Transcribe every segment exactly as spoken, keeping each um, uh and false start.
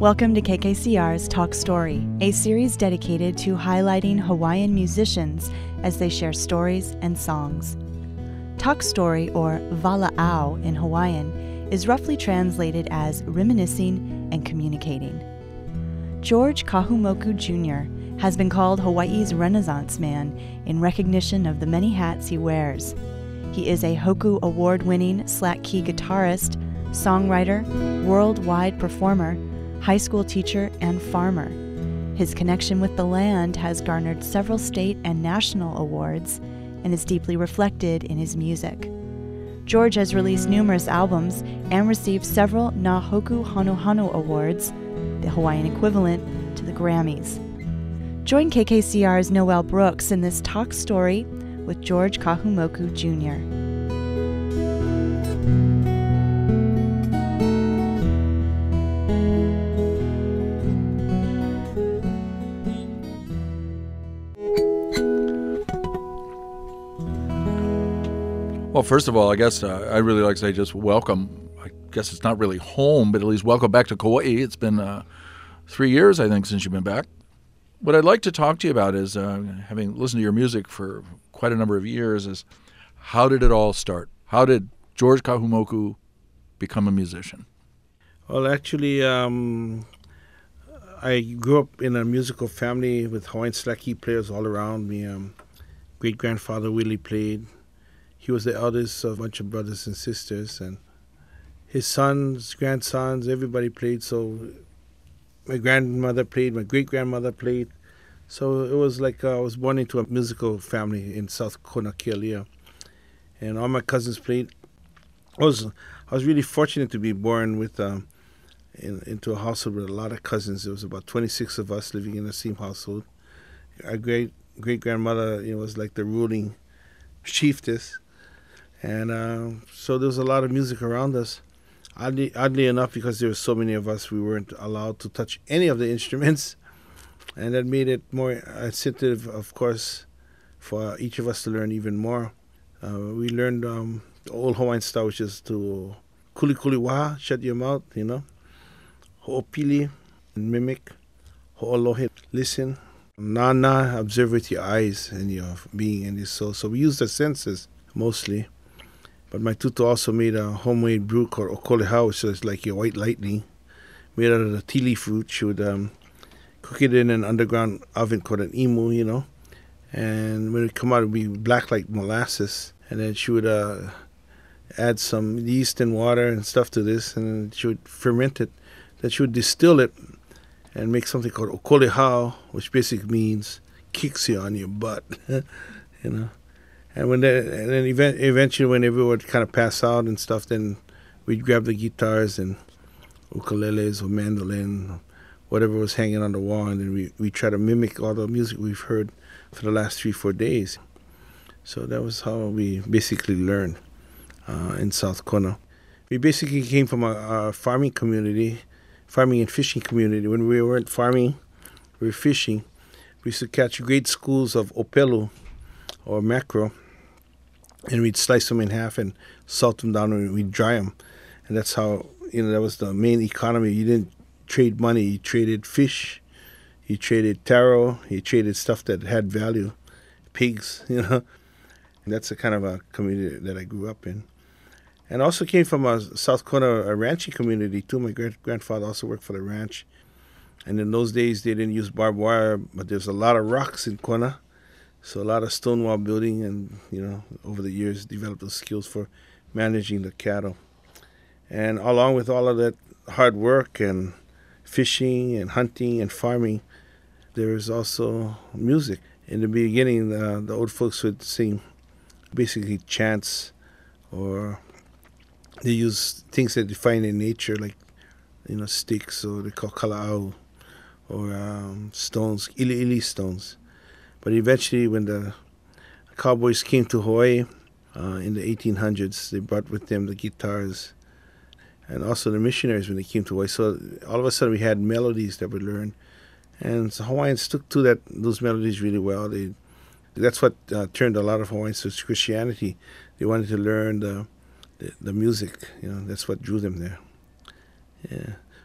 Welcome to K K C R's Talk Story, a series dedicated to highlighting Hawaiian musicians as they share stories and songs. Talk Story, or Vala'au in Hawaiian, is roughly translated as reminiscing and communicating. George Kahumoku Junior has been called Hawaii's Renaissance Man in recognition of the many hats he wears. He is a Hoku Award-winning slack key guitarist, songwriter, worldwide performer, high school teacher, and farmer. His connection with the land has garnered several state and national awards and is deeply reflected in his music. George has released numerous albums and received several Na Hoku Hanohano Awards, the Hawaiian equivalent to the Grammys. Join K K C R's Noel Brooks in this Talk Story with George Kahumoku Junior Well, first of all, I guess uh, I really like to say just welcome. I guess it's not really home, but at least welcome back to Kauai. It's been uh, three years, I think, since you've been back. What I'd like to talk to you about is, uh, having listened to your music for quite a number of years, is how did it all start? How did George Kahumoku become a musician? Well, actually, um, I grew up in a musical family with Hawaiian slack key players all around me. Um, great-grandfather Willie played. He was the eldest of a bunch of brothers and sisters, and his sons, grandsons, everybody played. So my grandmother played, my great-grandmother played. So it was like uh, I was born into a musical family in South Kona, Kealia. And all my cousins played. I was I was really fortunate to be born with um, in, into a household with a lot of cousins. There was about twenty-six of us living in the same household. Our great great-grandmother, you know, was like the ruling chiefess. And uh, so there was a lot of music around us. Oddly, oddly enough, because there were so many of us, we weren't allowed to touch any of the instruments. And that made it more incentive, of course, for each of us to learn even more. Uh, we learned um, the old Hawaiian style, which is to kuli kuli waha, shut your mouth, you know. Ho'opili, mimic. Ho'olohe, listen. Na-na, observe with your eyes and your being and your soul. So we use the senses mostly. But my tutu also made a homemade brew called okolehau, which is like your white lightning, made out of the tea leaf root. She would um, cook it in an underground oven called an imu, you know. And when it come out, it would be black like molasses. And then she would uh, add some yeast and water and stuff to this, and she would ferment it. Then she would distill it and make something called okolehau, which basically means kicks you on your butt, you know. And when they, and then event, eventually when everyone would kind of pass out and stuff, then we'd grab the guitars and ukuleles or mandolin, or whatever was hanging on the wall, and then we we try to mimic all the music we've heard for the last three, four days. So that was how we basically learned uh, in South Kona. We basically came from a, a farming community, farming and fishing community. When we weren't farming, we were fishing. We used to catch great schools of opelu, or mackerel, and we'd slice them in half and salt them down, and we'd dry them. And that's how, you know, that was the main economy. You didn't trade money. You traded fish. You traded taro. You traded stuff that had value, pigs, you know. And that's the kind of a community that I grew up in. And also came from a South Kona, a ranching community, too. My great grandfather also worked for the ranch. And in those days, they didn't use barbed wire, but there's a lot of rocks in Kona. So a lot of stone wall building, and, you know, over the years developed those skills for managing the cattle. And along with all of that hard work and fishing and hunting and farming, there is also music. In the beginning, uh, the old folks would sing basically chants, or they use things that they find in nature, like, you know, sticks, or they call kala'au, or um, stones, ili ili stones. But eventually, when the cowboys came to Hawaii uh, in the eighteen hundreds, they brought with them the guitars, and also the missionaries when they came to Hawaii. So all of a sudden, we had melodies that we learned, and so Hawaiians took to that those melodies really well. They, that's what uh, turned a lot of Hawaiians to Christianity. They wanted to learn the, the the music. You know, that's what drew them there. Yeah.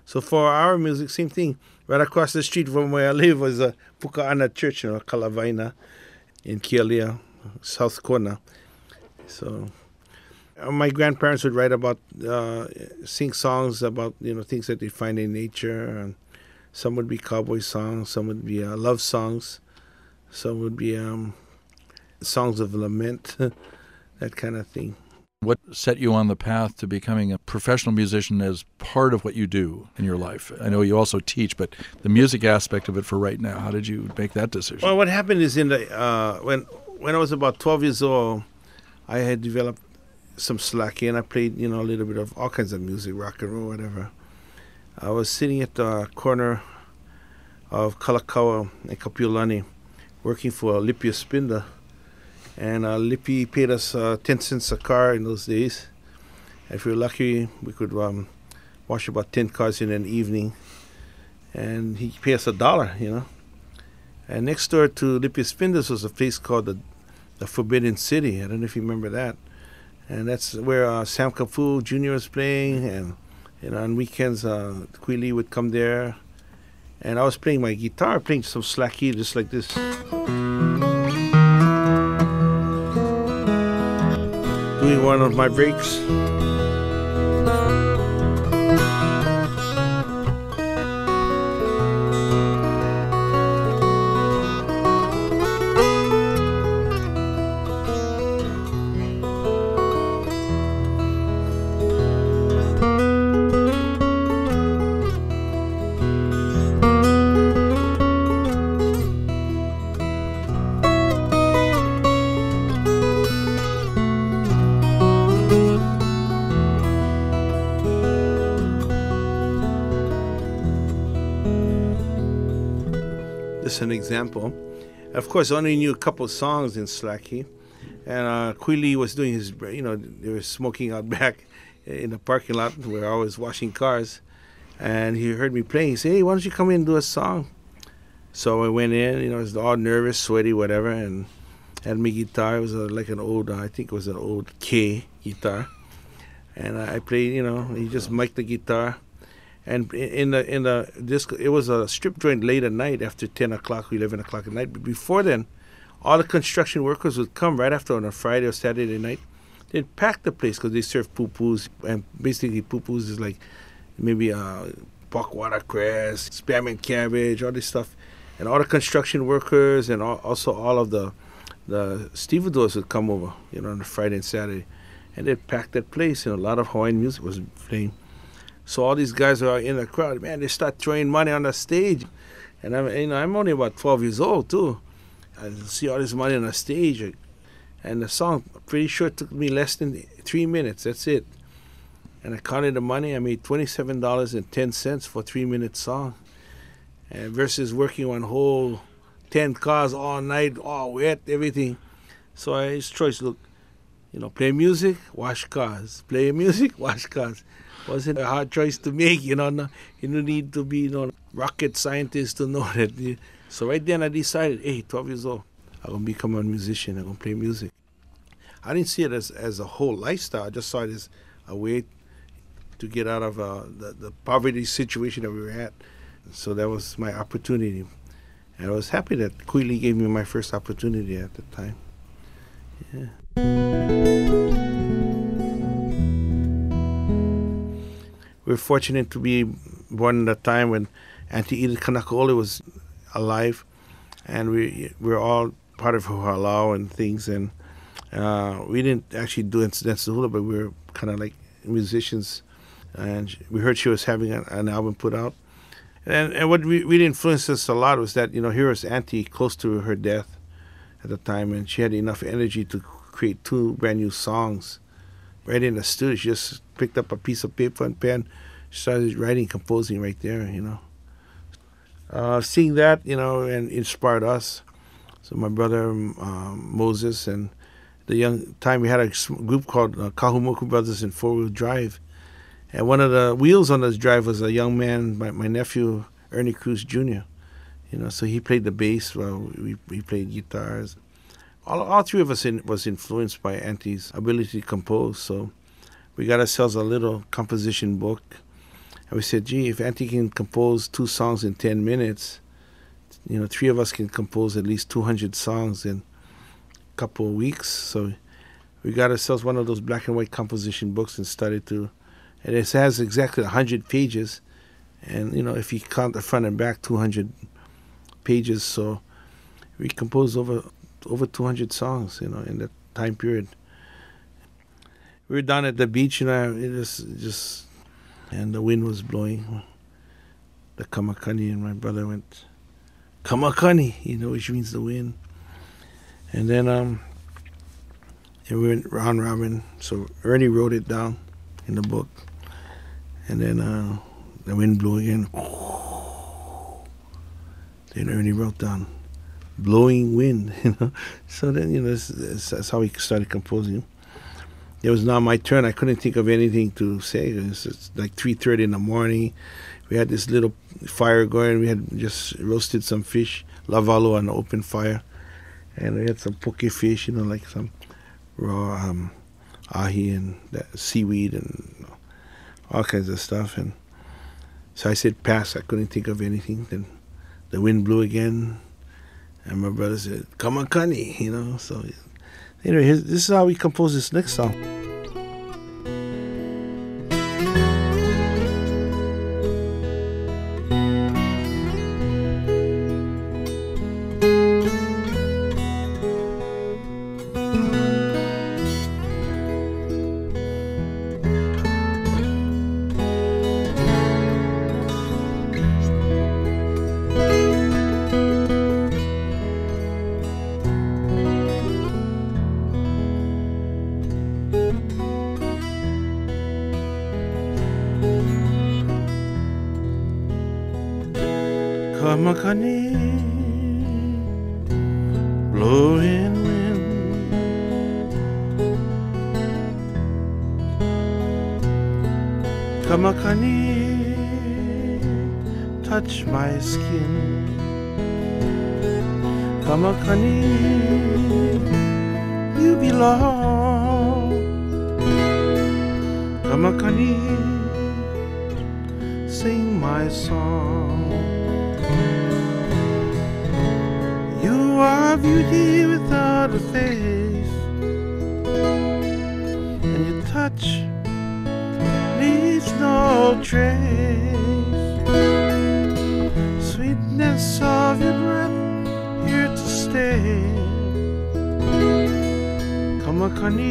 So for our music, same thing. Right across the street from where I live was a Pukaana Church, you know, Kalavaina in Kealia, South Kona. So uh, my grandparents would write about, uh, sing songs about, you know, things that they find in nature. And some would be cowboy songs, some would be uh, love songs, some would be um, songs of lament, that kind of thing. What set you on the path to becoming a professional musician as part of what you do in your life? I know you also teach, but the music aspect of it for right now, how did you make that decision? Well, what happened is in the uh, when when I was about twelve years old, I had developed some slacky, and I played, you know, a little bit of all kinds of music, rock and roll, whatever. I was sitting at the corner of Kalakaua and Kapiolani, working for Lipia Spinda. And uh, Lippy paid us uh, ten cents a car in those days. If we were lucky, we could um, wash about ten cars in an evening. And he paid us a dollar, you know. And next door to Lippy Spindas was a place called the, the Forbidden City. I don't know if you remember that. And that's where uh, Sam Kafu Junior was playing. And you know, on weekends, uh, Quilly would come there. And I was playing my guitar, playing some slacky just like this. Doing one of my breaks. Just an example. Of course, I only knew a couple of songs in Slacky. And uh, Quilly was doing his, you know, they were smoking out back in the parking lot where I was washing cars. And he heard me playing. He said, hey, why don't you come in and do a song? So I went in, you know, I was all nervous, sweaty, whatever, and had my guitar. It was a, like an old, uh, I think it was an old K guitar. And I played, you know, he just mic'd the guitar. And in the in the disco, it was a strip joint late at night after ten o'clock, eleven o'clock at night. But before then, all the construction workers would come right after on a Friday or Saturday night. They'd pack the place because they serve poo-poos. And basically, poo-poos is like maybe uh, pork watercress, spam and cabbage, all this stuff. And all the construction workers and all, also all of the the stevedores would come over, you know, on a Friday and Saturday. And they'd pack that place, and a lot of Hawaiian music was playing. So all these guys are in the crowd, man, they start throwing money on the stage. And I'm, you know, I'm only about twelve years old, too. I see all this money on the stage. And the song, pretty sure, took me less than three minutes. That's it. And I counted the money. I made twenty-seven dollars and ten cents for a three-minute song. And versus working on whole ten cars all night, all wet, everything. So I his choice, look, you know, play music, wash cars. Play music, wash cars. Wasn't a hard choice to make, you know. No, you don't need to be, you know, rocket scientist to know that. So right then I decided, hey, twelve years old, I'm going to become a musician. I'm going to play music. I didn't see it as, as a whole lifestyle. I just saw it as a way to get out of uh, the, the poverty situation that we were at. So that was my opportunity. And I was happy that Quilly gave me my first opportunity at the time. Yeah. We were fortunate to be born in a time when Auntie Edith Kanakaole was alive, and we, we were all part of her halau and things, and uh, we didn't actually do Incidents to Hula, but we were kind of like musicians, and we heard she was having a, an album put out. And, and what re- really influenced us a lot was that, you know, here was Auntie close to her death at the time, and she had enough energy to create two brand new songs right in the studio. She just picked up a piece of paper and pen, started writing, composing right there, you know. Uh, seeing that, you know, and inspired us. So my brother um, Moses and the young time we had a group called uh, Kahumuku Brothers in Four Wheel Drive. And one of the wheels on this drive was a young man, my, my nephew, Ernie Cruz Junior You know, so he played the bass while we, we played guitars. All, all three of us in, was influenced by Auntie's ability to compose. So we got ourselves a little composition book. And we said, gee, if Auntie can compose two songs in ten minutes, you know, three of us can compose at least two hundred songs in a couple of weeks. So we got ourselves one of those black and white composition books and started to, and it has exactly one hundred pages. And, you know, if you count the front and back, two hundred pages. So we composed over over two hundred songs, you know, in that time period. We were down at the beach, you know, it was just, and the wind was blowing. The kamakani, and my brother went, kamakani, you know, which means the wind. And then um, and we went round robin. So Ernie wrote it down in the book. And then uh, the wind blew again. Then Ernie wrote down, blowing wind, you know. So then, you know, that's, that's how we started composing. It was now my turn. I couldn't think of anything to say. It was it's like three thirty in the morning. We had this little fire going. We had just roasted some fish, lavalo on the open fire. And we had some poke fish, you know, like some raw um, ahi and that seaweed and you know, all kinds of stuff. And so I said pass. I couldn't think of anything. Then the wind blew again. And my brother said, kamakani, you know. So anyway, here's, this is how we compose this next song. Kamakani, blowing wind, kamakani, touch my skin, kamakani, you belong, kamakani, sing my song. You are beauty without a face, and your touch leaves no trace. Sweetness of your breath here to stay. Kamakani,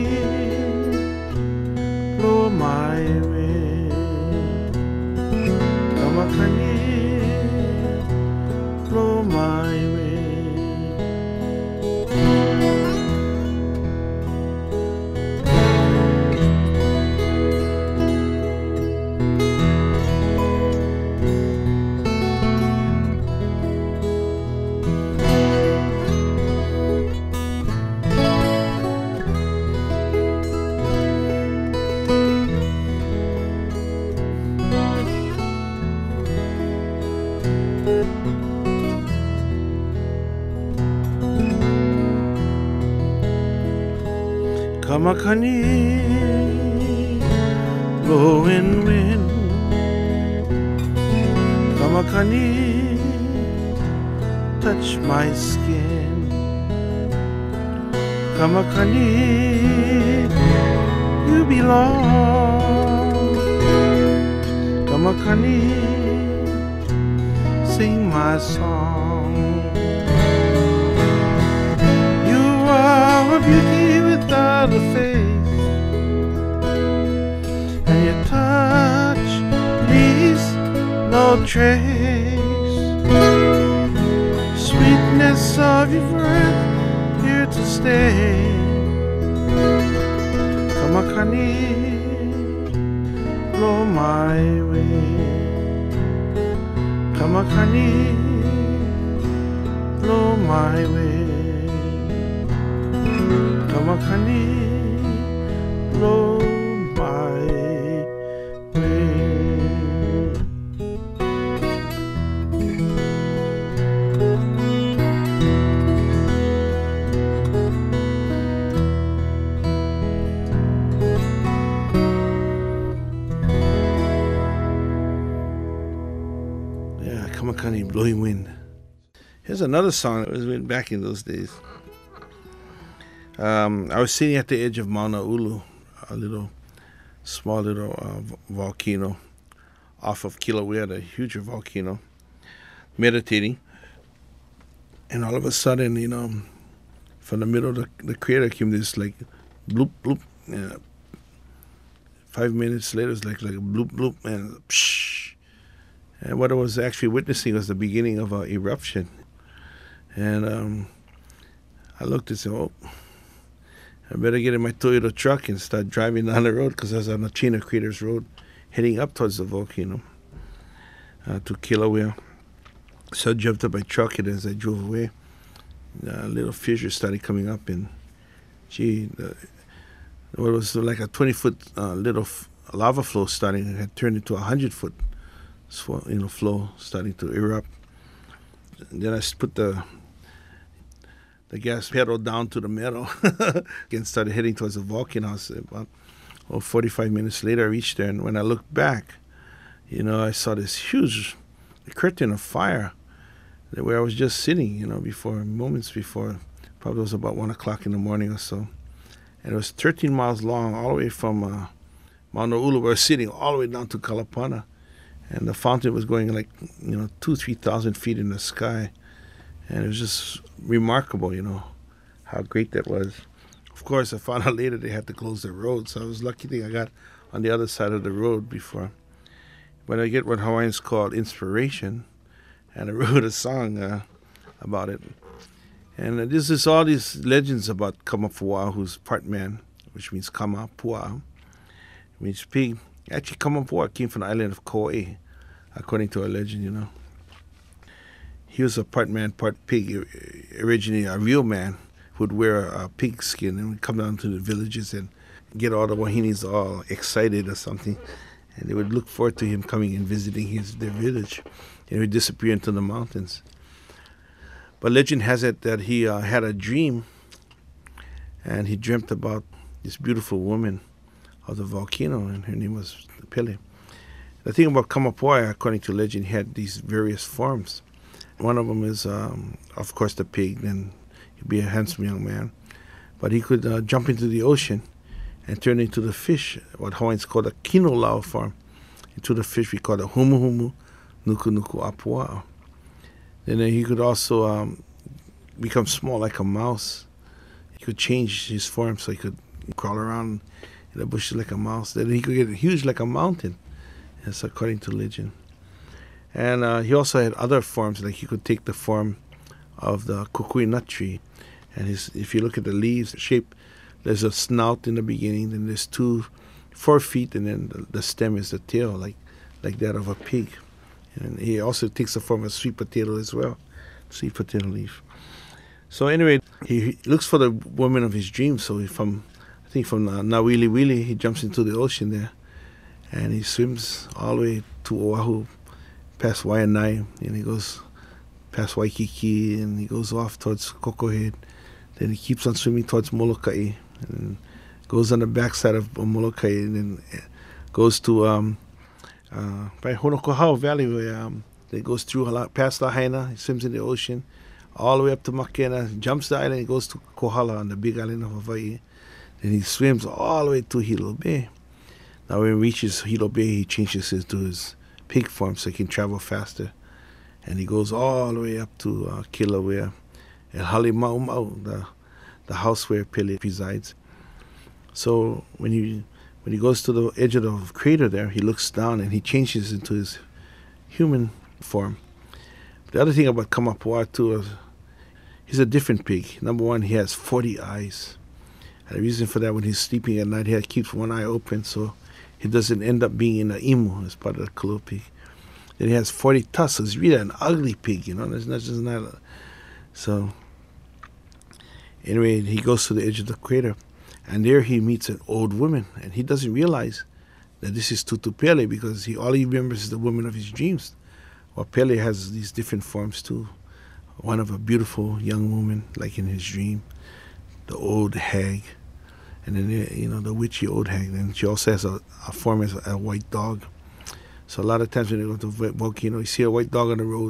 blow my way. Kamakani, blow my way. Kamakani, blowing wind, kamakani, touch my skin, kamakani, you belong, kamakani, sing my song. You are a beauty without a face, and your touch leaves no trace. Sweetness of your breath here to stay. Kamakani, blow my way. Kamakani, blow my way. Kamakani, blow my way. blowing wind. Here's another song that was written back in those days. Um, I was sitting at the edge of Mauna Ulu, a little, small little uh, volcano off of Kilauea, the huge volcano, meditating. And all of a sudden, you know, from the middle of the, the crater came this like bloop, bloop. And five minutes later, it's like, like a bloop, bloop, and psh. And what I was actually witnessing was the beginning of an eruption. And um, I looked and said, oh, I better get in my Toyota truck and start driving down the road, because I was on the Chino Craters Road heading up towards the volcano uh, to Kilauea. So I jumped up my truck, and as I drove away, a little fissure started coming up, and gee, the, what was like a twenty-foot uh, little f- lava flow starting had turned into a hundred-foot you know, flow starting to erupt. And then I put the the gas pedal down to the metal and started heading towards the volcano. About oh, forty-five minutes later, I reached there, and when I looked back, you know, I saw this huge curtain of fire where I was just sitting, you know, before, moments before. Probably was about one o'clock in the morning or so. And it was thirteen miles long, all the way from uh, Mauna Ulu, where I was sitting, all the way down to Kalapana. And the fountain was going like, you know, two, three thousand feet in the sky. And it was just remarkable, you know, how great that was. Of course, I found out later they had to close the road, so I was lucky thing I got on the other side of the road before. But I get what Hawaiians call inspiration, and I wrote a song uh, about it. And uh, this is all these legends about Kamapuaa, who's part man, which means Kama Puaa, means pig. Actually, Kamapuaa came from the island of Kauai, according to a legend, you know. He was a part man, part pig, originally a real man who would wear a pig skin and would come down to the villages and get all the wahinis all excited or something. And they would look forward to him coming and visiting his their village. And he would disappear into the mountains. But legend has it that he uh, had a dream, and he dreamt about this beautiful woman of the volcano, and her name was Pele. The thing about Kamapuaa, according to legend, he had these various forms. One of them is, um, of course, the pig, then he'd be a handsome young man. But he could uh, jump into the ocean and turn into the fish, what Hawaiians call a kinolau form, into the fish we call the humu humu nuku nuku apua. Then he could also um, become small like a mouse. He could change his form so he could crawl around in the bushes like a mouse. Then he could get huge like a mountain. That's according to legend. And uh, he also had other forms, like he could take the form of the kukui nut tree. And his, if you look at the leaves, the shape, there's a snout in the beginning, then there's two, four feet, and then the, the stem is the tail, like like that of a pig. And he also takes the form of a sweet potato as well, sweet potato leaf. So anyway, he, he looks for the woman of his dreams. So he from, I think from uh, Nawili Wili, he jumps into the ocean there, and he swims all the way to Oahu, past Waianae, and he goes past Waikiki, and he goes off towards Koko Head. Then he keeps on swimming towards Molokai, and goes on the backside of Molokai, and then goes to um, uh, by Honokohau Valley, where um, it goes through past Lahaina. He swims in the ocean, all the way up to Makena, jumps the island, and goes to Kohala on the big island of Hawaii. Then he swims all the way to Hilo Bay. Now when he reaches Hilo Bay, he changes it to his pig form so he can travel faster. And he goes all the way up to uh, Kilauea, El Halimau, the the house where Pele resides. So when he when he goes to the edge of the crater there, he looks down and he changes into his human form. The other thing about Kamapuaa too is he's a different pig. Number one, he has forty eyes. And the reason for that, when he's sleeping at night, he keeps one eye open so he doesn't end up being in an imu as part of the Kalo pig. Then he has forty tusks. So he's really an ugly pig, you know. It's not just not a, so. Anyway, he goes to the edge of the crater, and there he meets an old woman, and he doesn't realize that this is Tutu Pele because he all he remembers is the woman of his dreams. Well, Pele has these different forms too. One of a beautiful young woman, like in his dream, the old hag, and then you know the witchy old hag. And she also has a, a form as a, a white dog. So a lot of times when you go to a volcano, you see a white dog on the road,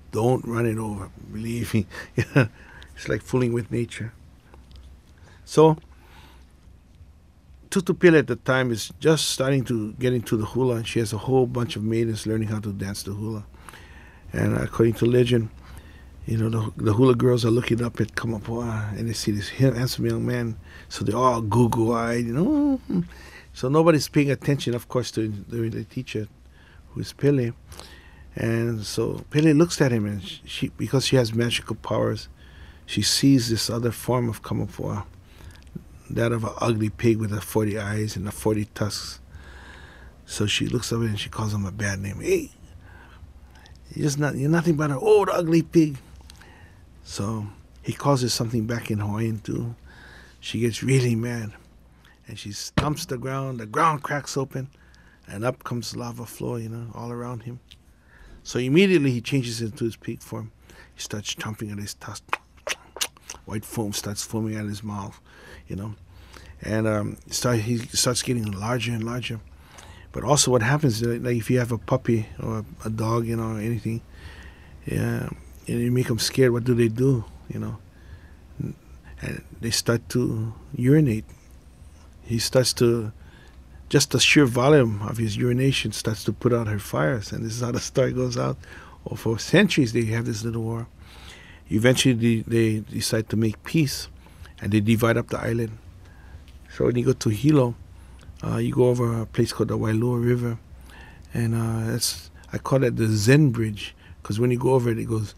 Don't run it over. Believe me. It's like fooling with nature. So, Tutupili at the time is just starting to get into the hula, and she has a whole bunch of maidens learning how to dance the hula. And according to legend, you know, the, the hula girls are looking up at Kamapua'a, and they see this handsome young man, so they're all goo-goo-eyed, you know. So nobody's paying attention, of course, to the, the teacher, who is Pele. And so Pele looks at him, and she, because she has magical powers, she sees this other form of Kamapua'a, that of an ugly pig with the forty eyes and the forty tusks. So she looks up at him and she calls him a bad name. Hey, you're, just not, you're nothing but an old ugly pig. So he calls her something back in Hawaiian too. She gets really mad, and she stomps the ground. The ground cracks open, and up comes lava flow, you know, all around him. So immediately he changes into his pig form. He starts chomping at his tusk. White foam starts foaming out of his mouth, you know. And um, start, he starts getting larger and larger. But also what happens, like if you have a puppy or a dog, you know, or anything, yeah, and you make them scared, what do they do, you know? And they start to urinate. He starts to, just the sheer volume of his urination starts to put out her fires. And this is how the story goes out. Or for centuries they have this little war. Eventually they, they decide to make peace, and they divide up the island. So when you go to Hilo, uh, you go over a place called the Wailua River, and uh, it's, I call it the Zen Bridge, because when you go over it, it goes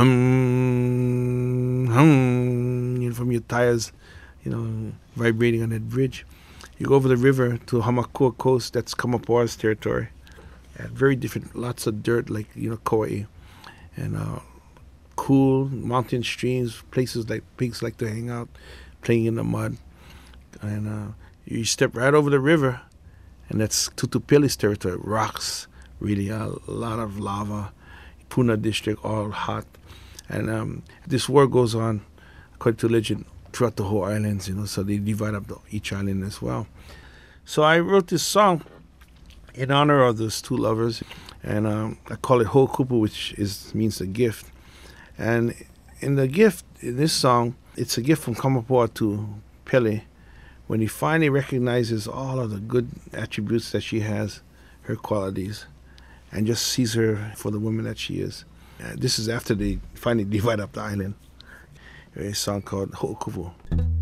hum, hum, you know, from your tires, you know, vibrating on that bridge. You go over the river to Hamakua Coast, that's Kamapua's territory. And very different, lots of dirt, like, you know, Kauai. And uh, cool mountain streams, places like pigs like to hang out, playing in the mud. And uh, you step right over the river, and that's Tutupili's territory. Rocks, really, a lot of lava. Puna district, all hot. And um, this war goes on, according to legend, throughout the whole islands, you know, so they divide up the, each island as well. So I wrote this song in honor of those two lovers, and um, I call it Ho'okupu, which is means a gift. And in the gift, in this song, it's a gift from Kamapua'a to Pele, when he finally recognizes all of the good attributes that she has, her qualities, and just sees her for the woman that she is. Uh, this is after they finally divide up the island. A song called Ho'okupu.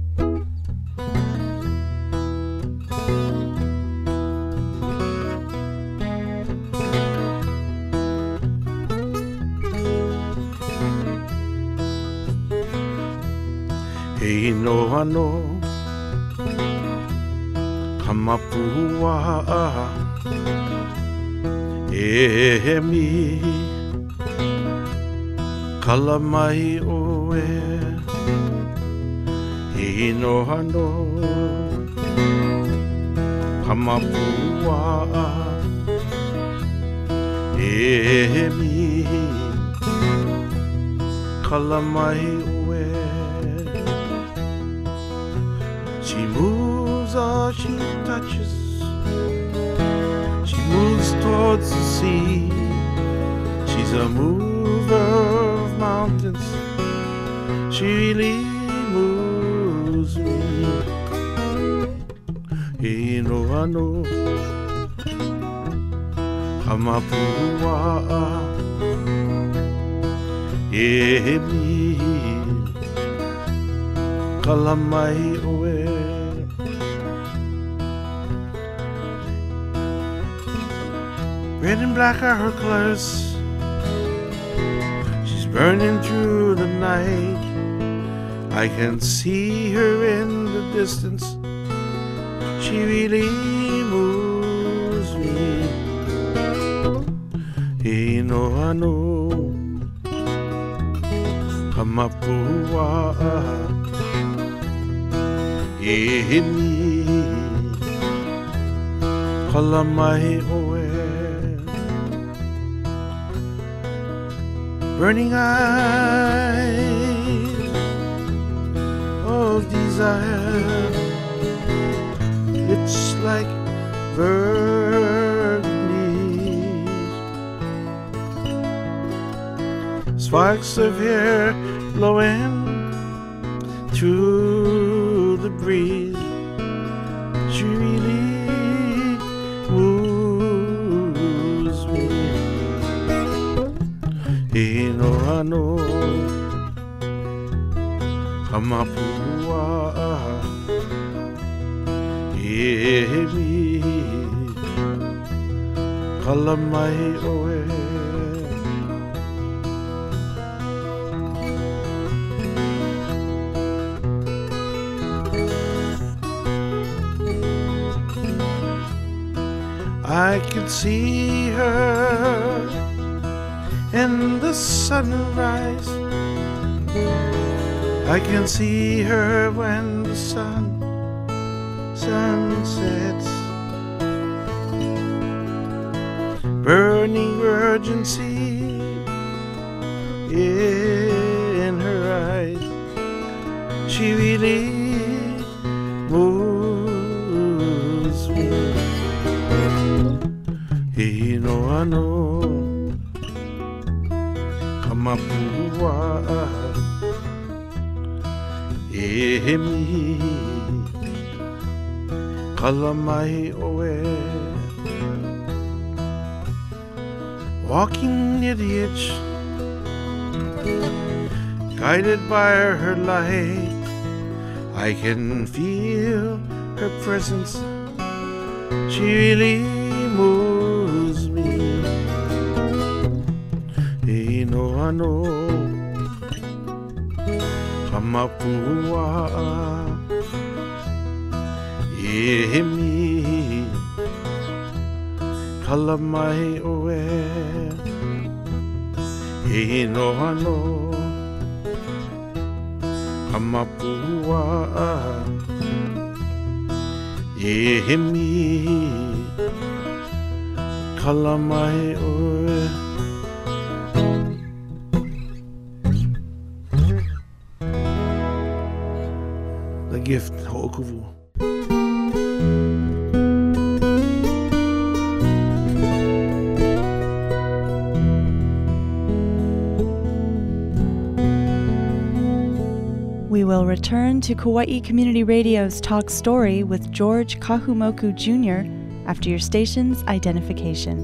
He no ano Kamapua'a e mi kalamai oe he no ano Kamapua'a e mi kalamai oe. She moves or she touches, she moves towards the sea. She's a mover of mountains, she really moves me. He no ano Kamapua'a e mi kalamai oe. Red and black are her colors, she's burning through the night. I can see her in the distance, she really moves me. He no ano Kamapua'a e mi kalamai oe. Burning eyes of desire, it's like burgundy, sparks of hair blowing through the breeze. She really moves me. Ino ano kamapua emi kalamai oe. I could see her in the sunrise. I can see her when the sun, sun sets. Burning urgency in her eyes. She really moves me. Ino ano kamapua emi kalamai oe. Walking near the edge, guided by her light, I can feel her presence. She really moves me. Ino ano kamapua emi kalamai oe. Ino ano kamapua emi kalamai oe. The gift, Ho'okuvu. We will return to Kauai Community Radio's Talk Story with George Kahumoku Junior after your station's identification.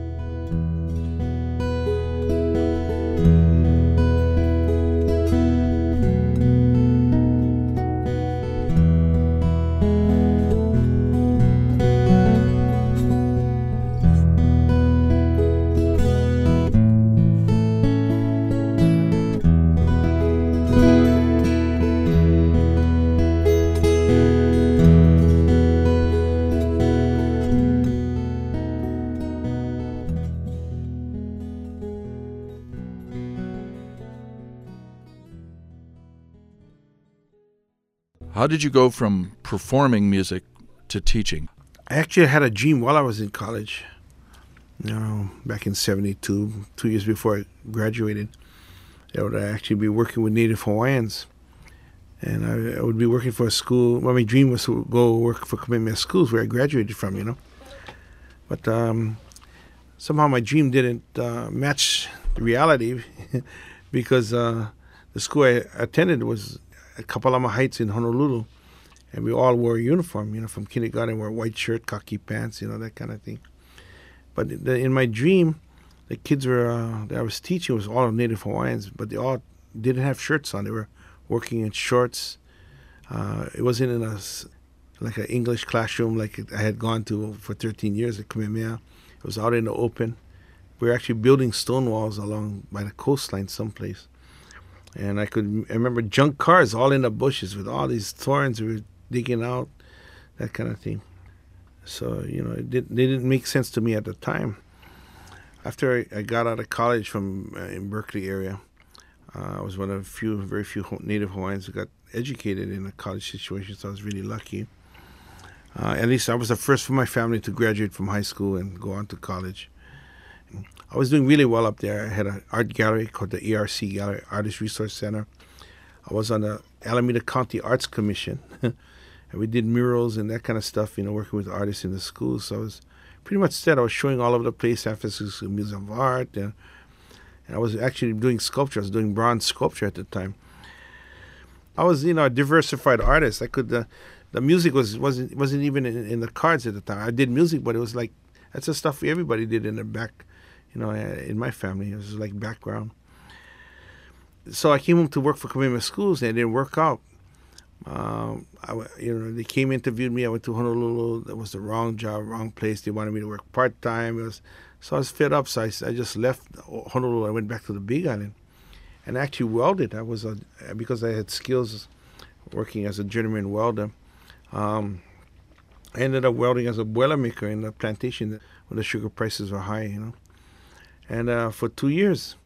How did you go from performing music to teaching? I actually had a dream while I was in college. You know, back in seventy-two, two years before I graduated, I would actually be working with Native Hawaiians. And I, I would be working for a school. Well, my dream was to go work for Kamehameha Schools, where I graduated from, you know. But um, somehow my dream didn't uh, match the reality because uh, the school I attended was at Kapalama Heights in Honolulu, and we all wore a uniform, you know, from kindergarten, wore white shirt, khaki pants, you know, that kind of thing. But the, in my dream, the kids were uh, that I was teaching was all Native Hawaiians, but they all didn't have shirts on. They were working in shorts. Uh, it wasn't in a like an English classroom like I had gone to for thirteen years at Kamehameha. It was out in the open. We were actually building stone walls along by the coastline someplace. And I could I remember junk cars all in the bushes with all these thorns we were digging out, that kind of thing. So, you know, it, did, it didn't make sense to me at the time. After I, I got out of college from uh, in Berkeley area, uh, I was one of a few, very few Native Hawaiians who got educated in a college situation, so I was really lucky. Uh, at least I was the first for my family to graduate from high school and go on to college. I was doing really well up there. I had an art gallery called the A R C Gallery, Artist Resource Center. I was on the Alameda County Arts Commission, and we did murals and that kind of stuff, you know, working with artists in the schools. So I was pretty much set. I was showing all over the place, San Francisco Museum of Art, and, And I was actually doing sculpture. I was doing bronze sculpture at the time. I was, you know, a diversified artist. I could, uh, the music was, wasn't wasn't even in, in the cards at the time. I did music, but it was like, that's the stuff everybody did in the back, you know, in my family. It was like background. So I came home to work for commitment schools, and it didn't work out. Um, I, you know, they came interviewed me. I went to Honolulu. That was the wrong job, wrong place. They wanted me to work part time. It was, so I was fed up. So I, I just left Honolulu. I went back to the Big Island, and I actually welded. I was a, because I had skills working as a journeyman welder. Um, I ended up welding as a boilermaker in the plantation when the sugar prices were high, you know. And uh, for two years.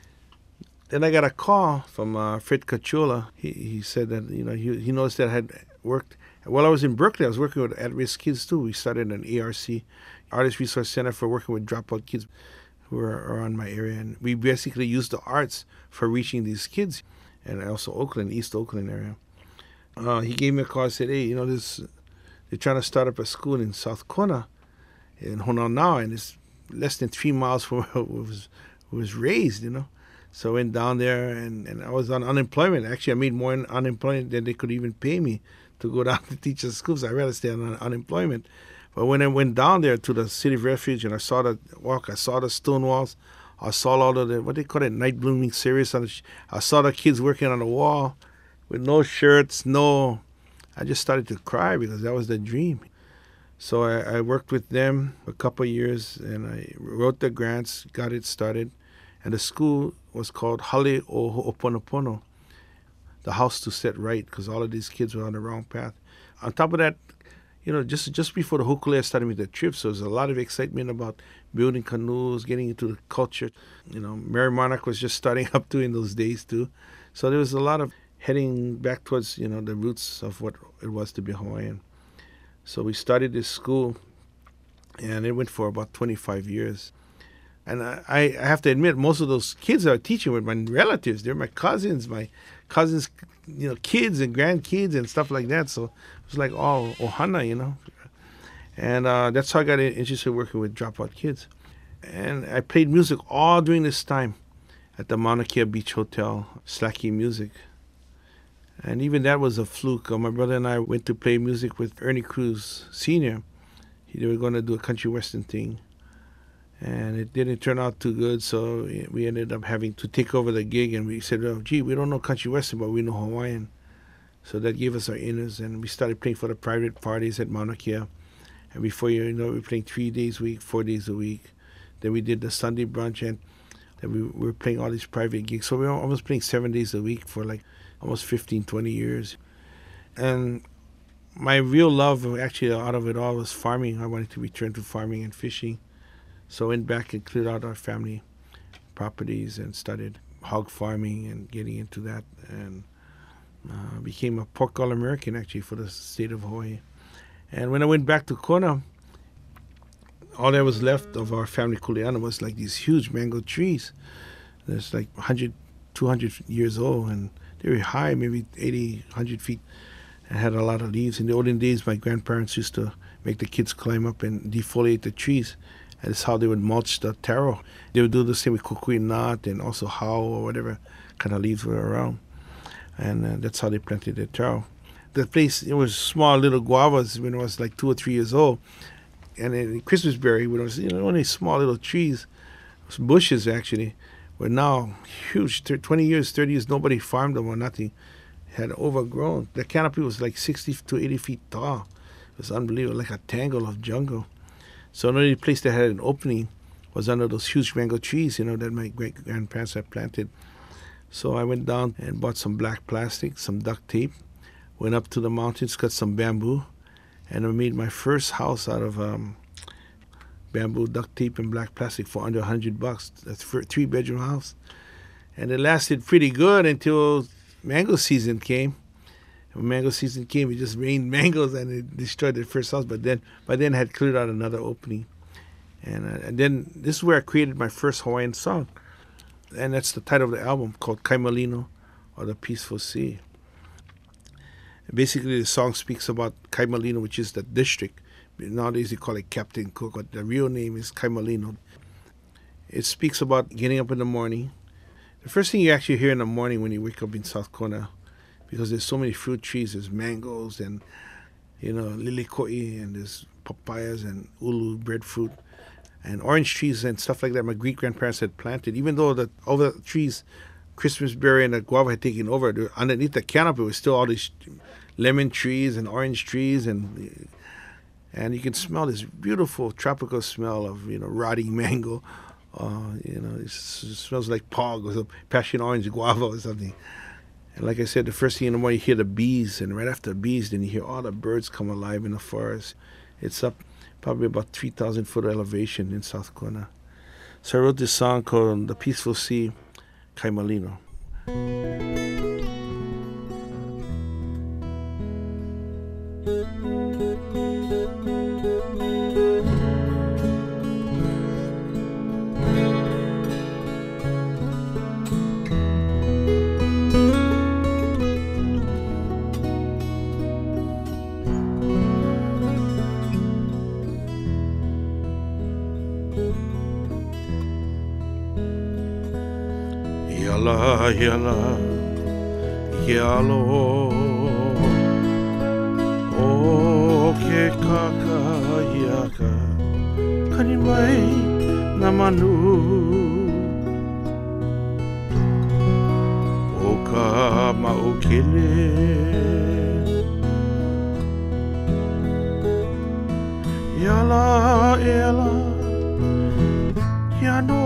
Then I got a call from uh, Fred Cachula. He he said that, you know, he he noticed that I had worked. While I was in Berkeley, I was working with at-risk kids too. We started an A R C, Artist Resource Center, for working with dropout kids who are around my area. And we basically used the arts for reaching these kids, and also Oakland, East Oakland area. Uh, he gave me a call and said, hey, you know, this, they're trying to start up a school in South Kona, in Honolulu, and it's less than three miles from where it was, it was raised, you know. So I went down there, and, and I was on unemployment. Actually, I made more in unemployment than they could even pay me to go down to teach at schools. I'd rather stay on un- unemployment. But when I went down there to the City of Refuge and I saw the walk, I saw the stone walls, I saw all of the, what they call it, night blooming cereus. On the sh- I saw the kids working on the wall with no shirts, no... I just started to cry because that was the dream. So I, I worked with them for a couple of years, and I wrote the grants, got it started. And the school was called Hale o Ho'oponopono, the house to set right, because all of these kids were on the wrong path. On top of that, you know, just just before the Hokulea started with the trips, there was a lot of excitement about building canoes, getting into the culture. You know, Mary Monarch was just starting up too in those days too. So there was a lot of heading back towards, you know, the roots of what it was to be Hawaiian. So we started this school, and it went for about twenty-five years. And I, I have to admit, most of those kids I was teaching were my relatives. They're my cousins, my cousins, you know, kids and grandkids and stuff like that. So it was like all ohana, you know. And uh, that's how I got interested in working with dropout kids. And I played music all during this time at the Mauna Kea Beach Hotel, Slacky Music. And even that was a fluke. My brother and I went to play music with Ernie Cruz Senior They were going to do a country western thing. And it didn't turn out too good, so we ended up having to take over the gig. And we said, oh, gee, we don't know country western, but we know Hawaiian. So that gave us our inners, and we started playing for the private parties at Mauna Kea. And before you know, we were playing three days a week, four days a week. Then we did the Sunday brunch, and then we, we were playing all these private gigs. So we were almost playing seven days a week for like almost fifteen, twenty years. And my real love, actually, out of it all was farming. I wanted to return to farming and fishing. So I went back and cleared out our family properties and started hog farming and getting into that, and uh, became a pork All-American, actually, for the state of Hawaii. And when I went back to Kona, all that was left of our family kuleana was like these huge mango trees. There's like one hundred, two hundred years old, and they were high, maybe eighty, one hundred feet, and had a lot of leaves. In the olden days, my grandparents used to make the kids climb up and defoliate the trees. And that's how they would mulch the taro. They would do the same with kukui nut and also hau or whatever kind of leaves were around. And uh, that's how they planted their taro. The place, it was small little guavas when I was like two or three years old. And in Christmasberry, when it was, you know, only small little trees, bushes actually, were now huge. twenty years, thirty years, nobody farmed them or nothing. Had overgrown. The canopy was like sixty to eighty feet tall. It was unbelievable, like a tangle of jungle. So the only place that had an opening was under those huge mango trees, you know, that my great-grandparents had planted. So I went down and bought some black plastic, some duct tape, went up to the mountains, cut some bamboo, and I made my first house out of um, bamboo, duct tape, and black plastic for under a hundred bucks. That's for a three-bedroom house. And it lasted pretty good until mango season came. When mango season came, it just rained mangoes and it destroyed the first house. But then, by then, I had cleared out another opening, and uh, and then this is where I created my first Hawaiian song, and that's the title of the album, called Kaimalino, or the Peaceful Sea. And basically, the song speaks about Kaimalino, which is the district. Nowadays, they call it Captain Cook, but the real name is Kaimalino. It speaks about getting up in the morning. The first thing you actually hear in the morning when you wake up in South Kona, because there's so many fruit trees, there's mangoes and, you know, lilikoi, and there's papayas and ulu, breadfruit, and orange trees and stuff like that my great-grandparents had planted. Even though the over the trees, Christmas berry and the guava had taken over, underneath the canopy was still all these lemon trees and orange trees, and and you can smell this beautiful tropical smell of, you know, rotting mango. Uh, you know, it's, it smells like pog or some passion orange guava or something. And like I said, the first thing in the morning you hear the bees, and right after the bees, then you hear all the birds come alive in the forest. It's up probably about three thousand foot elevation in South Kona. So I wrote this song called The Peaceful Sea, Kai Malino. Yala, yala, yalo, o ke kaka yaka, kani mai na manu, o ka maukele, yala, yala, yano.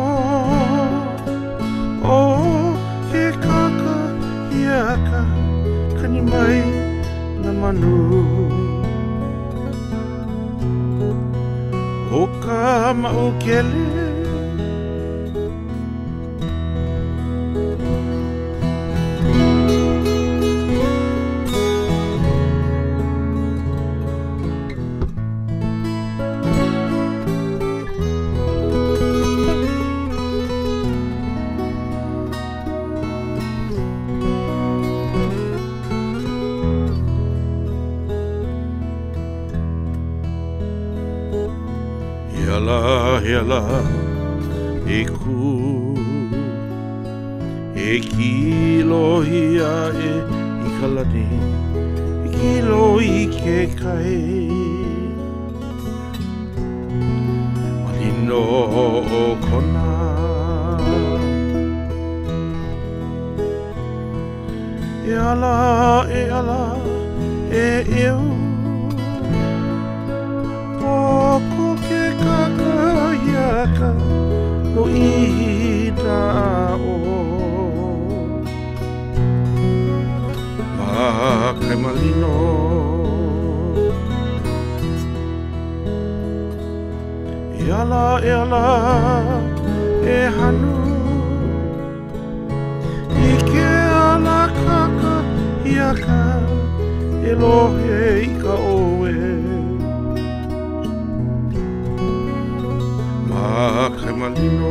O ke kaka hiaka, kani mai na manu, o ka maukele. Yala, yala, e ku, e kilo ia e i kalani, e kilo i ke kai. Malino o kona, e ala, e ala, e eu, o ko ke kaka hiaka no ina o ma kai malino e ala e ala e hanu i ke ala kaka hiaka e lohe i ka oe ma kai malino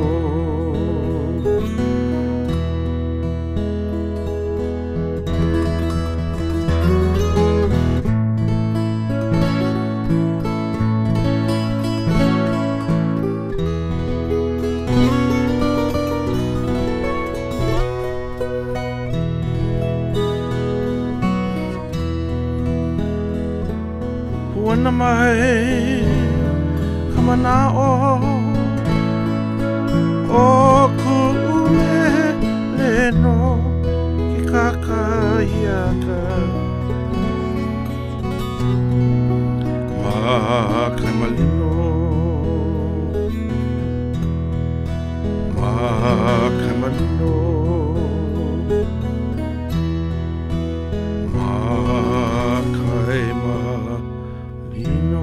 Wana mai kamana'o o ku'ule no ki kakahiaka ma kai malino ma kai malino ma kai malino.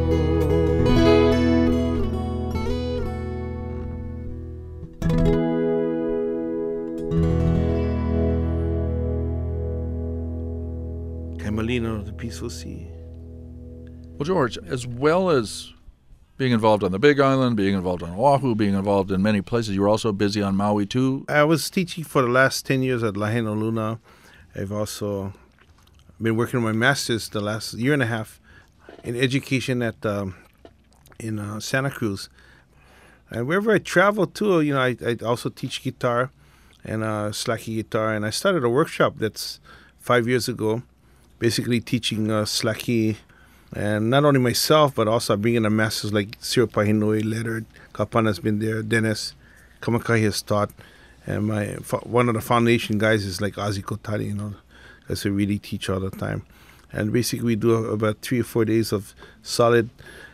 Kai Malino, The Peaceful Sea. Well, George, as well as being involved on the Big Island, being involved on Oahu, being involved in many places, you were also busy on Maui too. I was teaching for the last ten years at Lahaina Luna. I've also been working on my master's the last year and a half in education at um, in uh, Santa Cruz. And wherever I travel to, you know, I, I also teach guitar and uh, slacky guitar. And I started a workshop that's five years ago, basically teaching uh, slacky, and not only myself, but also bringing the masters like Cyril Pahinui, Leonard Kapana's been there, Dennis Kamakahi has taught, and my one of the foundation guys is like Ozzy Kotari, you know, because we really teach all the time. And basically we do about three or four days of solid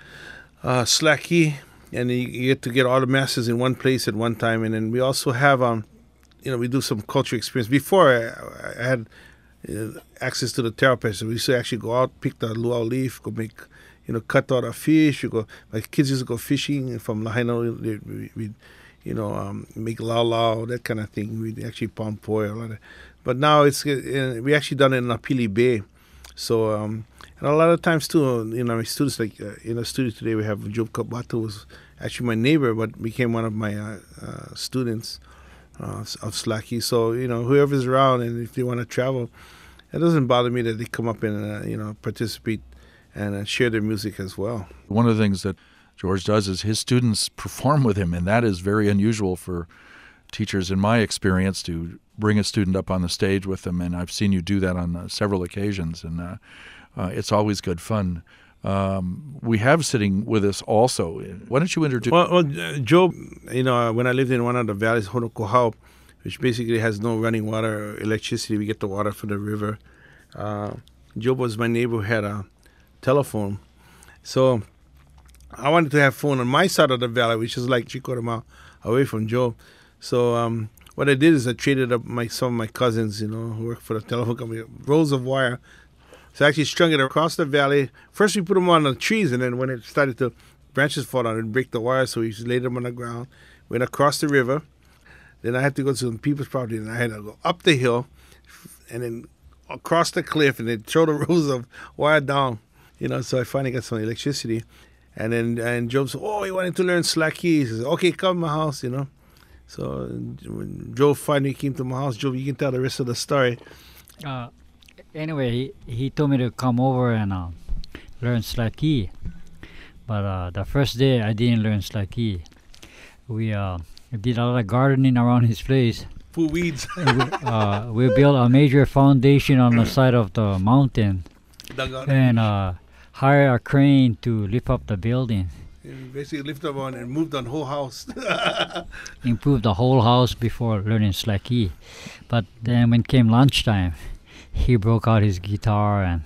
uh, slacky, and you, you get to get all the masters in one place at one time. And then we also have, um, you know, we do some cultural experience. Before I, I had uh, access to the therapist, so we used to actually go out, pick the luau leaf, go make, you know, cut out a fish. We go, my kids used to go fishing from Lahaina. We, we, we you know, um, make lau lau, that kind of thing. We actually pound poi, a lot of. But now it's uh, we actually done it in Apili Bay. So um, and a lot of times too, you know, my students, like uh, in the studio today, we have Job Kabata, who was actually my neighbor, but became one of my uh, uh, students uh, of Slacky. So you know, whoever's around, and if they want to travel, it doesn't bother me that they come up and uh, you know, participate and uh, share their music as well. One of the things that George does is his students perform with him, and that is very unusual for teachers, in my experience, to bring a student up on the stage with them. And I've seen you do that on uh, several occasions, and uh, uh, it's always good fun. Um, we have sitting with us also. Why don't you introduce? Well, well uh, Job, you know, when I lived in one of the valleys, Honokohau, which basically has no running water or electricity, we get the water from the river. Uh, Job was my neighbor who had a telephone. So I wanted to have phone on my side of the valley, which is like three quarter mile away from Joe. So um, what I did is I traded up my some of my cousins, you know, who work for the telephone company, rolls of wire. So I actually strung it across the valley. First we put them on the trees, and then when it started to, branches fall down, it'd break the wire, so we laid them on the ground. Went across the river. Then I had to go to some people's property, and I had to go up the hill, and then across the cliff, and then throw the rolls of wire down. You know, so I finally got some electricity. And then and Job said, oh, he wanted to learn slacky. He says, okay, come to my house, you know. So when Joe finally came to my house, Joe, you can tell the rest of the story. Uh, anyway, he, he told me to come over and uh, learn slacky. But uh, the first day, I didn't learn slacky. We uh, did a lot of gardening around his place. Full weeds. we, uh, we built a major foundation on the side of the mountain. And uh, hire a crane to lift up the building. And basically lift up on and moved on the whole house. Improved the whole house before learning slacky. But then when came lunchtime, he broke out his guitar and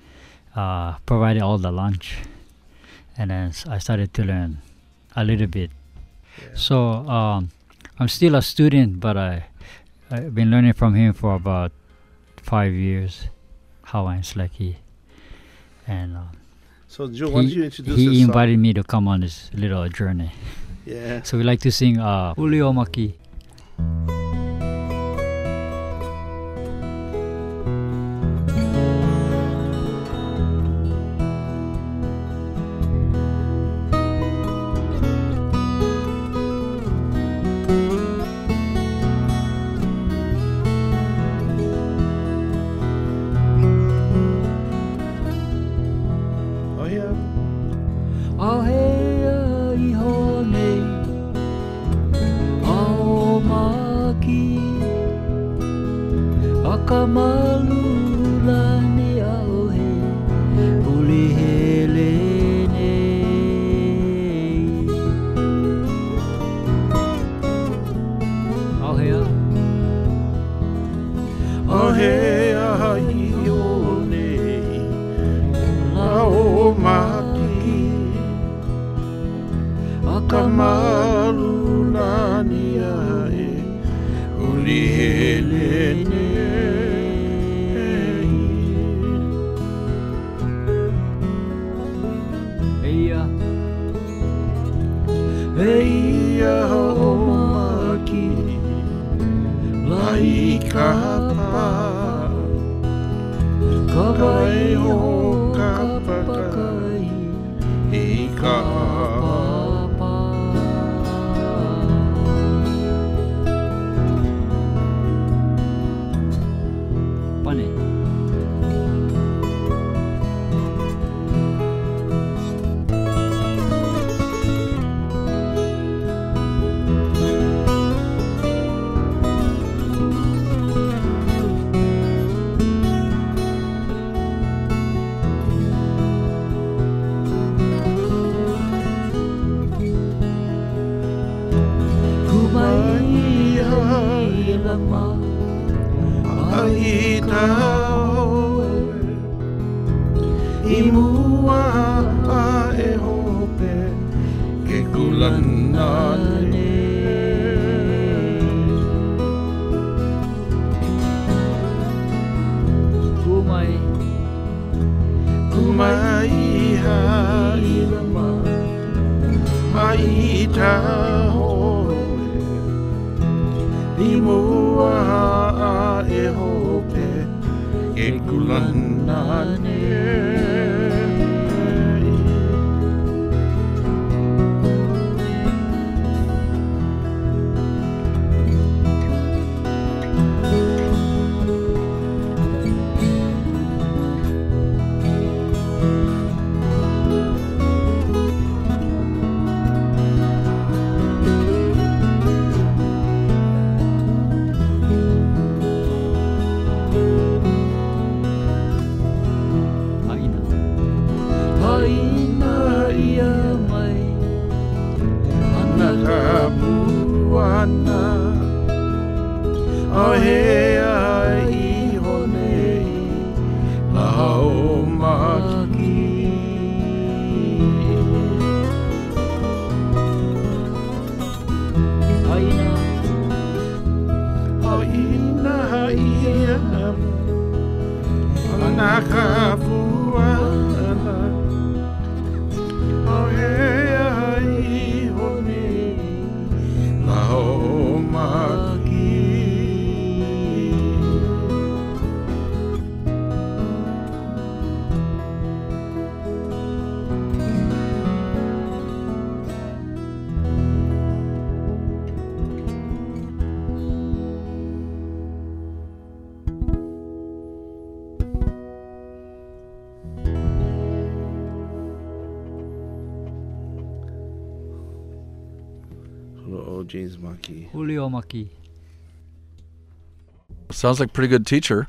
uh, provided all the lunch. And then I started to learn a little bit. Yeah. So um, I'm still a student, but I, I've been learning from him for about five years, Hawaiian slacky. And uh, so Joe, why don't you introduce He the invited song? me to come on this little journey. Yeah. So we like to sing uh, Uliomaki. Imua e hope ke kulanane Kumai Kumai ha ilama Mai ta hole Imua e hope ke kulanane James Maki. Julio Maki. Sounds like a pretty good teacher.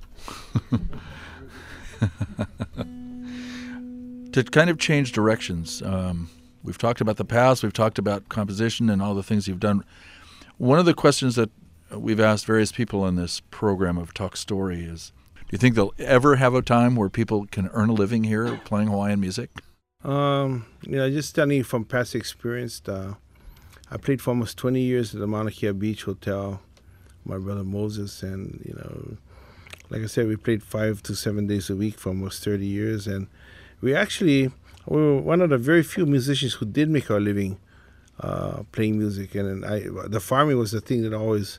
To kind of change directions, um, we've talked about the past, we've talked about composition and all the things you've done. One of the questions that we've asked various people in this program of Talk Story is, do you think they'll ever have a time where people can earn a living here playing Hawaiian music? Um, you know, just telling you from past experience, uh, I played for almost twenty years at the Mauna Kea Beach Hotel, my brother Moses, and, you know, like I said, we played five to seven days a week for almost thirty years, and we actually, we were one of the very few musicians who did make our living uh, playing music, and, and I, the farming was the thing that always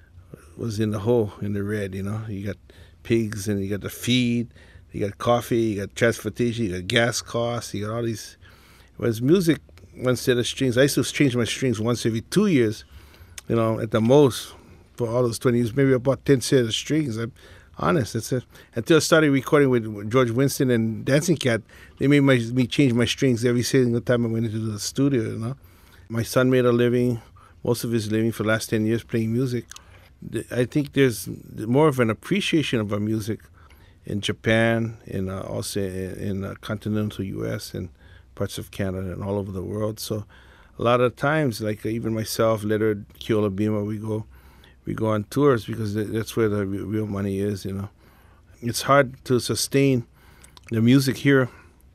was in the hole, in the red, you know. You got pigs, and you got the feed, you got coffee, you got transportation, you got gas costs, you got all these, whereas music, one set of strings. I used to change my strings once every two years, you know, at the most for all those twenty years, maybe about ten sets of strings. I'm honest. That's it. Until I started recording with George Winston and Dancing Cat, they made my, me change my strings every single time I went into the studio, you know. My son made a living, most of his living for the last ten years playing music. I think there's more of an appreciation of our music in Japan, and uh, also in, in uh, continental U S and parts of Canada and all over the world. So a lot of times, like uh, even myself, Leonard, Keola Bima, we go we go on tours because th- that's where the re- real money is, you know. It's hard to sustain the music here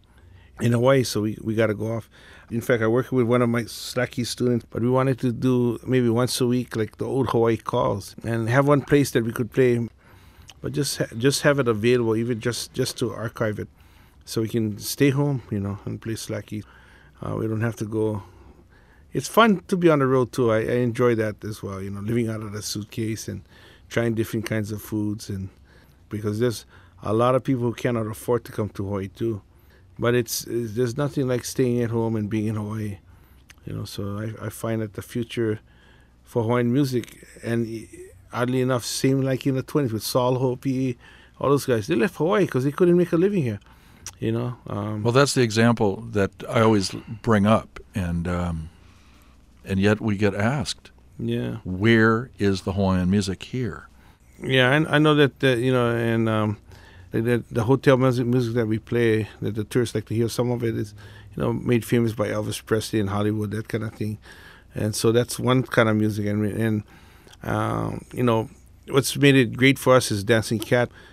in Hawaii, so we, we got to go off. In fact, I worked with one of my Slacky students, but we wanted to do maybe once a week, like the old Hawaii calls, and have one place that we could play, but just ha- just have it available, even just, just to archive it. So we can stay home, you know, and play Slacky. Uh, we don't have to go. It's fun to be on the road, too. I, I enjoy that as well, you know, living out of the suitcase and trying different kinds of foods. And because there's a lot of people who cannot afford to come to Hawaii, too. But it's, it's there's nothing like staying at home and being in Hawaii, you know. So I, I find that the future for Hawaiian music, and oddly enough, same like in the twenties with Saul Hopi, all those guys, they left Hawaii because they couldn't make a living here. You know. Um, well, that's the example that I always bring up, and um, and yet we get asked, yeah, where is the Hawaiian music here? Yeah, I, I know that uh, you know, and um, the, the hotel music music that we play, that the tourists like to hear, some of it is, you know, made famous by Elvis Presley in Hollywood, that kind of thing, and so that's one kind of music, and and um, you know, what's made it great for us is Dancing Cat.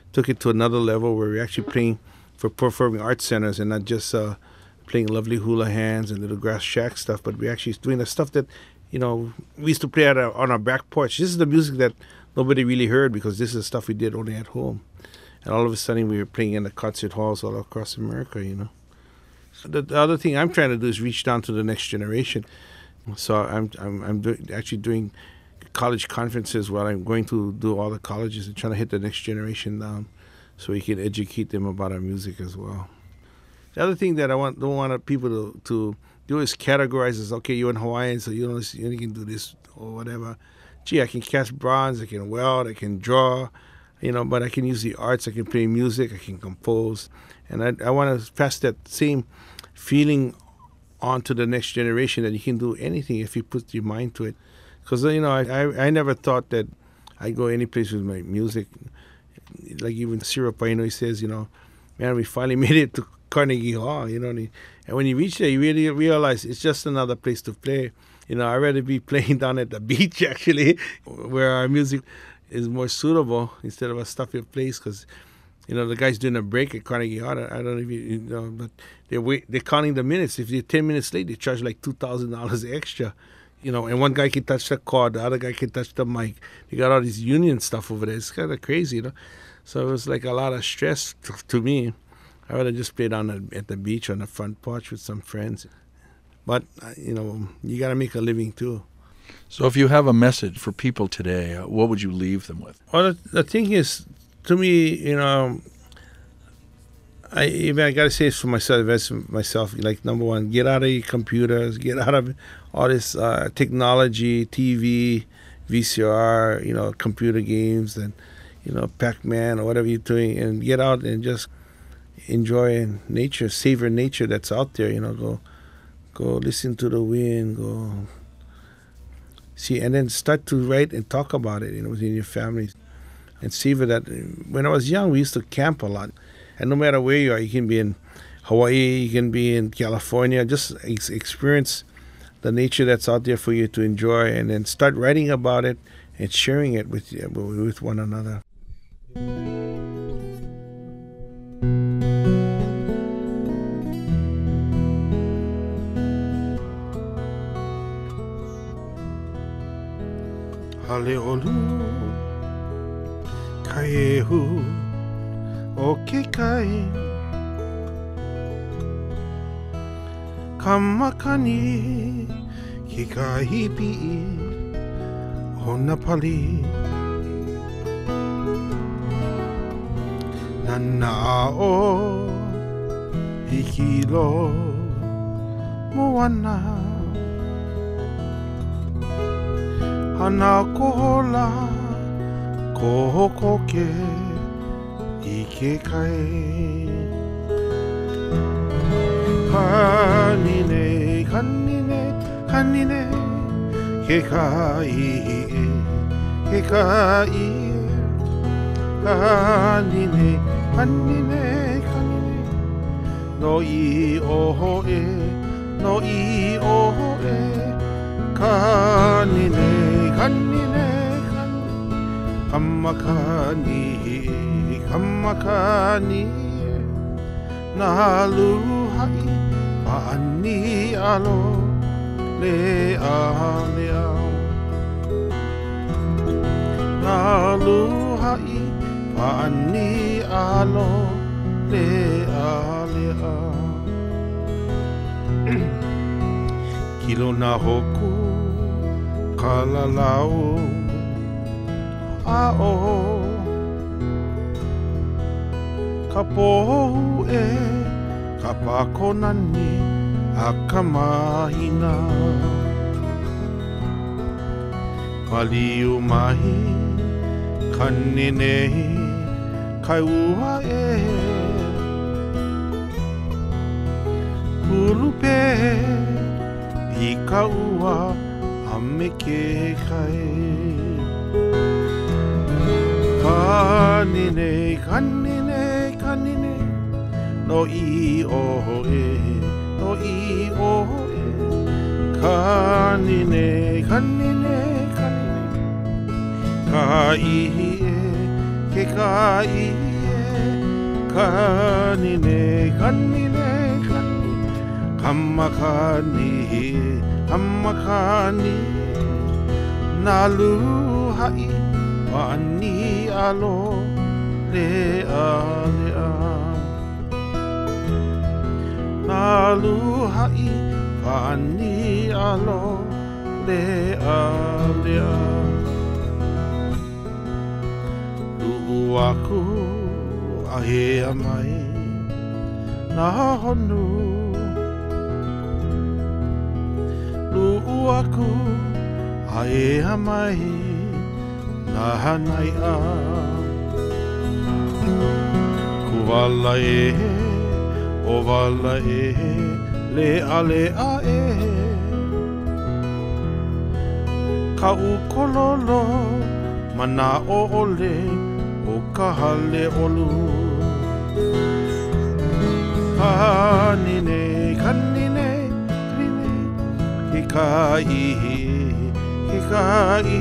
took it to another level where we're actually playing for performing arts centers and not just uh, playing lovely hula hands and little grass shack stuff, but we're actually doing the stuff that, you know, we used to play at our, on our back porch. This is the music that nobody really heard because this is the stuff we did only at home. And all of a sudden we were playing in the concert halls all across America, you know. So the, the other thing I'm trying to do is reach down to the next generation. So I'm I'm, I'm do, actually doing college conferences where I'm going to do all the colleges and trying to hit the next generation down so we can educate them about our music as well. The other thing that I want don't want people to, to do is categorize as, okay, you're in Hawaii, so you don't you can do this or whatever. Gee, I can cast bronze, I can weld, I can draw, you know, but I can use the arts, I can play music, I can compose. And I, I want to pass that same feeling on to the next generation that you can do anything if you put your mind to it. Because, you know, I, I, I never thought that I'd go any place with my music. Like even Cyril Paino, he says, you know, man, we finally made it to Carnegie Hall, you know. And, he, and when you reach there, you really realize it's just another place to play. You know, I'd rather be playing down at the beach, actually, where our music is more suitable instead of a stuffy place. Because, you know, the guys doing a break at Carnegie Hall, I don't know if you, you know, but they're, wait, they're counting the minutes. If they're ten minutes late, they charge like two thousand dollars extra. You know, and one guy can touch the cord, the other guy can touch the mic. You got all this union stuff over there. It's kind of crazy, you know. So it was like a lot of stress to, to me. I'd rather just play down at, at the beach on the front porch with some friends. But, uh, you know, you got to make a living too. So if you have a message for people today, uh, what would you leave them with? Well, the, the thing is, to me, you know, I even I gotta say it for myself. As myself, like number one, get out of your computers, get out of all this uh, technology, T V, V C R, you know, computer games, and you know, Pac-Man or whatever you're doing, and get out and just enjoy nature, savor nature that's out there. You know, go, go listen to the wind, go see, and then start to write and talk about it. You know, within your family, and savor that. When I was young, we used to camp a lot. And no matter where you are, you can be in Hawaii, you can be in California, just ex- experience the nature that's out there for you to enjoy, and then start writing about it and sharing it with with one another. Haleolu, kaehu. O ke kai Kamakani Ki ka hipi O na pali Nana o Hikilo Moana Hana kohola Kohokoke Ike kai Kanine, kanine, kanine Ke kai, ke kai Kanine, kanine, kanine No I oho e, no I oho e Kanine, kanine, kanine Kamakani Kamakani Naluhai Paani alo Lea lea Naluhai Paani alo Lea lea Kilo na hoku Kalalau Ao Ka pohu e ka pakonani a ka mahina Paliu mahi ka nenehi kai ua e Pulupe i ka ua a me ke kai Kanine, kanine Kanine, no I oho e, no I oho e Kanine, kanine, kanine Ka ihi e, ke ka ihi Kanine, kanine, kani, kamakani, kamakani, nalu hai, wani alo, lea, lea. Nalu hai, wani alo, lea, lea. Lu'u aku, ahe amai, na honu. Lu'u aku, ahe amai, na hanai a. Kuwala e, o wala e, lea lea e. Ka ukololo, mana o ole, o ka hale olu. Kanine, kanine, kanine, ke kai, ke kai.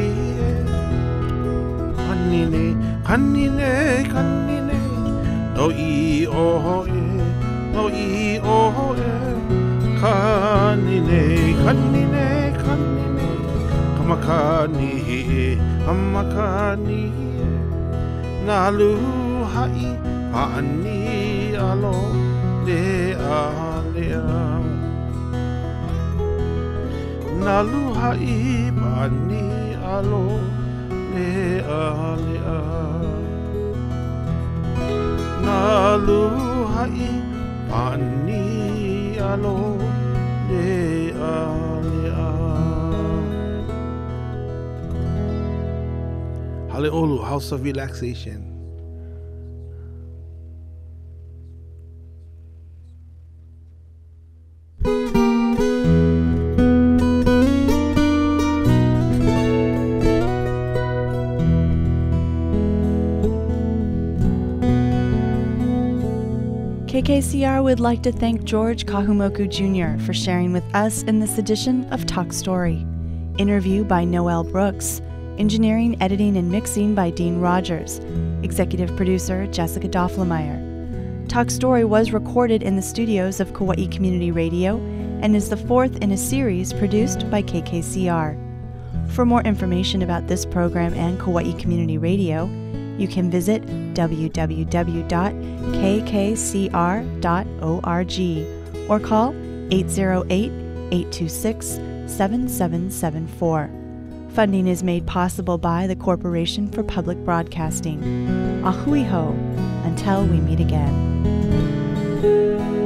Kanine, kanine, kanine, no i oho e, no i oho e. Kanine, kanine, kanine, kamakani, kamakani. Nalu hai, paani alo, lea, lea. Nalu hai, paani alo, lea, lea. Nalu hai, paani alo, lea, lea. Hale'olu, House of Relaxation. K K C R would like to thank George Kahumoku Junior for sharing with us in this edition of Talk Story. Interview by Noel Brooks. Engineering, editing, and mixing by Dean Rogers. Executive producer Jessica Dofflemeyer. Talk Story was recorded in the studios of Kauai Community Radio and is the fourth in a series produced by K K C R. For more information about this program and Kauai Community Radio, you can visit w w w dot k k c r dot org or call eight zero eight, eight two six, seven seven seven four. Funding is made possible by the Corporation for Public Broadcasting. Ahui ho, until we meet again.